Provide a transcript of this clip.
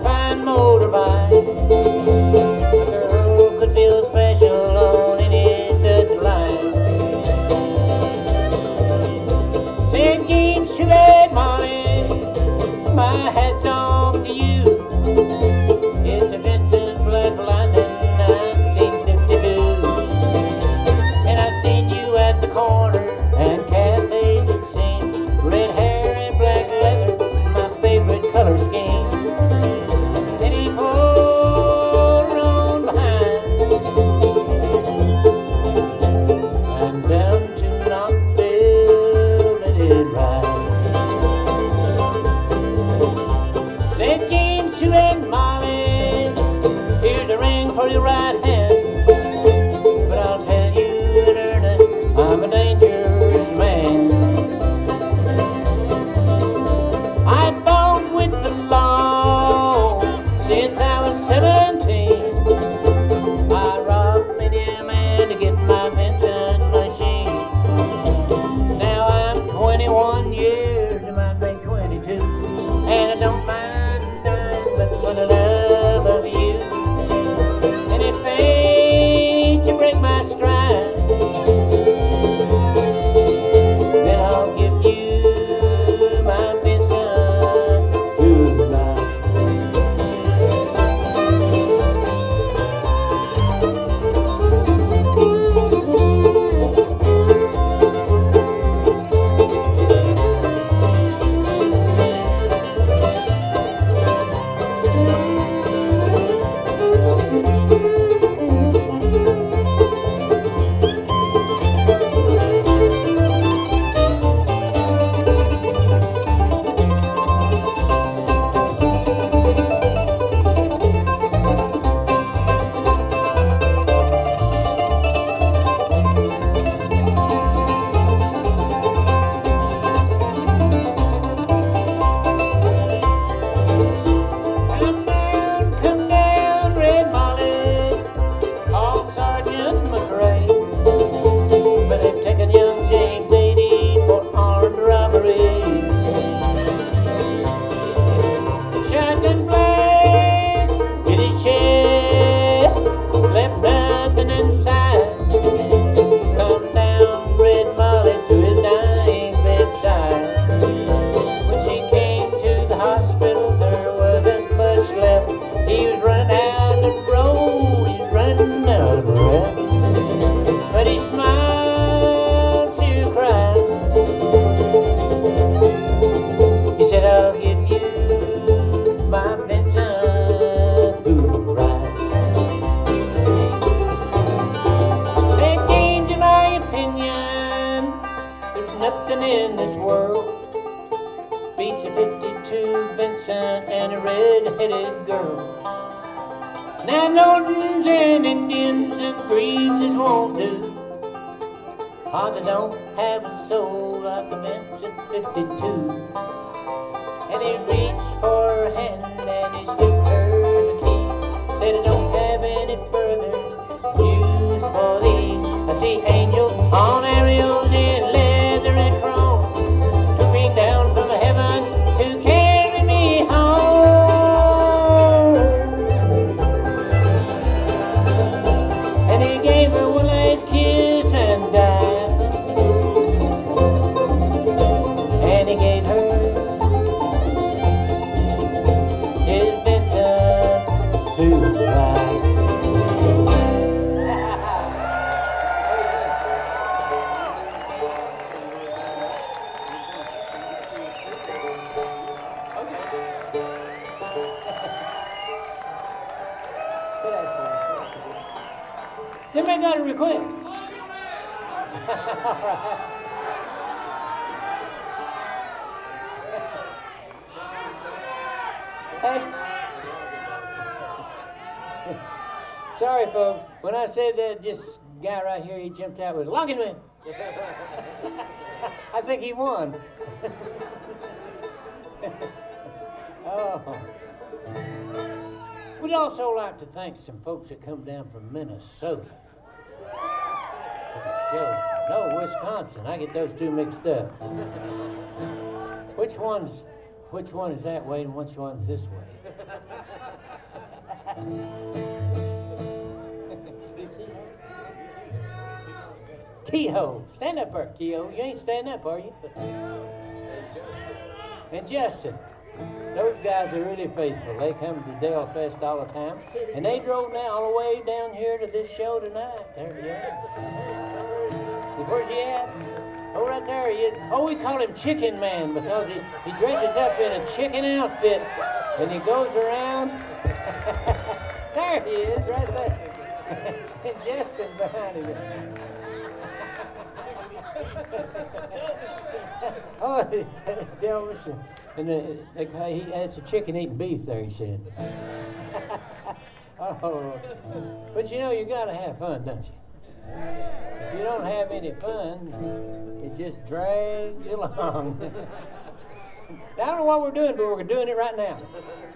fine motorbike. A girl could feel special on any such line. St. James, Chevette, Molly, my hat's off to you. It's a Vincent Black Lightning 1952. And I've seen you at the corner and cafes, it seems. Red hair and black leather, my favorite color scheme. And he pulled on behind and down to Knoxville let it ride. St. James, Chevette, Molly, here's a ring for your right hand. But I'll tell you in earnest, I'm a dangerous man. I've fought with the law since I was 17. I robbed many a man to get my Vincent machine. Now I'm 21 years, I might be 22, and I don't mind dying but for the love of you. And if ain't you break my stride, then I'll give you my Vincent goodbye. Come down, Red Molly, call Sergeant McRae. But they've taken young James 80 for armed robbery. Shotgun blast hit his chest, left nothing inside. Come down, Red Molly, to his dying bedside. When she came to the hospital, there wasn't much left. He was running out of the road, he's running out of breath. But he smiled, she cried. He said, I'll give you my Vincent goodbye. St. James, in my opinion, there's nothing in this world beats a 52 Vincent and a red-headed girl. Now Nortons and Indians and Greaves won't do. Oh, they don't have a soul like a Vincent 52. And he reached for her hand and he slipped her the keys. Said I don't have any further use for these. I see angels on aerials in leather and chrome, swooping down from heaven to carry me home. And he gave her one last kiss and died. And he gave her his Vincent to ride. Somebody got a request? Hey. Sorry, folks. When I said that, this guy right here, he jumped out with Logginman. I think he won. Oh. We'd also like to thank some folks that come down from Minnesota for the show. No, Wisconsin. I get those two mixed up. Which one is that way and which one's this way? Kehoe. Stand up there, Kehoe. You ain't standing up, are you? And Justin. Those guys are really faithful. They come to Dale Fest all the time. And they drove now all the way down here to this show tonight. There he is. Where's he at? Oh, right there he is. Oh, we call him Chicken Man because he dresses up in a chicken outfit and he goes around. There he is, right there. And Justin behind him. Oh, Delvis, and that's a chicken eating beef there, he said. Oh, but you know, you gotta have fun, don't you? If you don't have any fun, it just drags along. Now, I don't know what we're doing, but we're doing it right now.